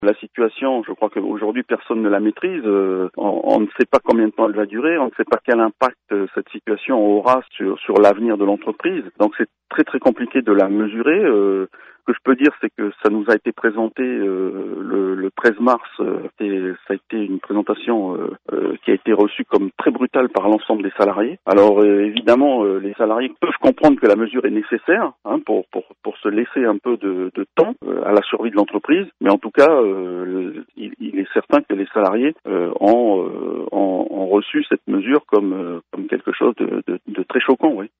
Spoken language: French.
La situation, je crois qu'aujourd'hui personne ne la maîtrise. On ne sait pas combien de temps elle va durer, on ne sait pas quel impact cette situation aura sur l'avenir de l'entreprise. Donc c'est très très compliqué de la mesurer. Ce que je peux dire, c'est que ça nous a été présenté le 13 mars. Et ça a été une présentation qui a été reçue comme très brutale par l'ensemble des salariés. Alors évidemment, les salariés peuvent comprendre que la mesure est nécessaire pour se laisser un peu de temps à la survie de l'entreprise. Mais en tout cas, il est certain que les salariés ont reçu cette mesure comme quelque chose de très choquant, oui.